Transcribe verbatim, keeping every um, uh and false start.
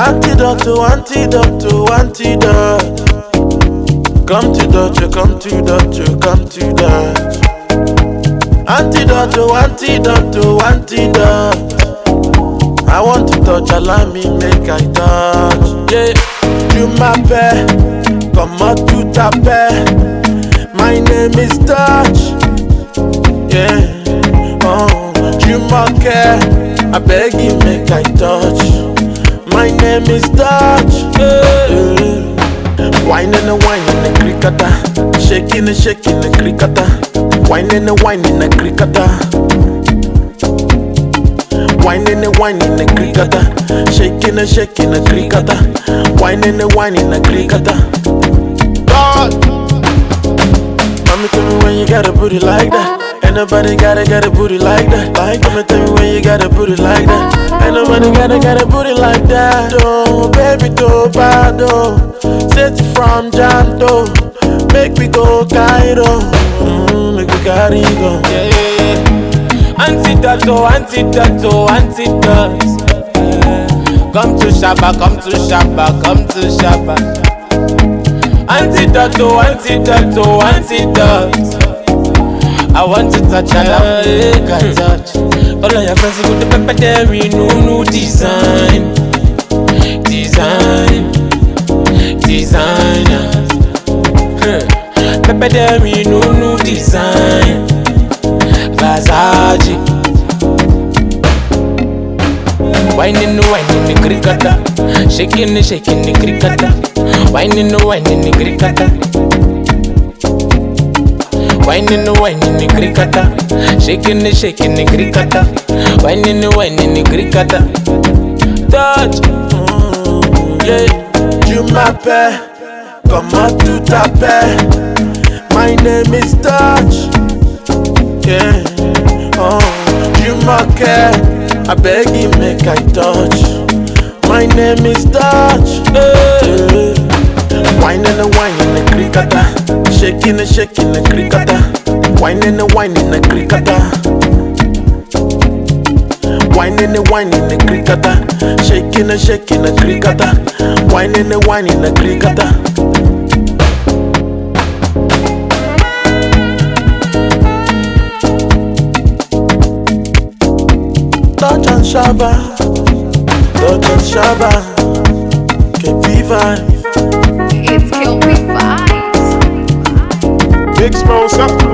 Antidote to antidote to antidote. Come to Dutch, come to Dutch, come to Dutch. Antidote to antidote to antidote. I want to touch, allow me make I touch. Yeah, you my pair, come out to taper. My name is Dutch. Yeah, oh, you my care. I beg you make I touch. My name is Dutch. Yeah. Wine and a wine in the cricketer, shaking and shaking the cricketer. Wine and a wine in the cricketer. Wine and a wine in the cricketer, shaking and shaking the cricketer. Wine and a wine in the cricketer. God, mommy tell me when you got a booty like that. Ain't nobody gotta got a booty like that. Like, mommy tell me when you got a booty like that. Ain't nobody gotta got a booty like that. Oh, baby, do bad, oh. Set it from Janto, make me go Cairo, mm, make me carry go. Yeah, yeah, yeah. Antidote, oh, antidote, oh, antidote. Yeah. Come to Shabba, come to Shabba, come to Shabba. Antidote, oh, antidote, oh, antidote. I want to touch and I make a touch. All of your friends go to pepper there, no new design, design. Designer, Pepe Demi, no new design. Versace, whining the whining the cricketer, shaking the shaking the cricketer, whining the whining the cricketer, whining the whining the cricketer, shaking the shaking the cricketer, whining the whining the cricketer. Touch, mm, yeah. You my pair, come out to taper. My name is Dutch. Yeah, oh, you my care. I beg you make I touch. My name is Dutch. Yeah. Wine and a wine in the cricketer, shaking and shaking the cricketer. Wine and a wine in the cricketer. Wine and the wine in the cricketer, shaking and shaking the cricketer. Wine and the wine in the cricketer. Dutch and Shabba, Dutch and Shabba, K P vibes. It's K P vibes. Big Smoke,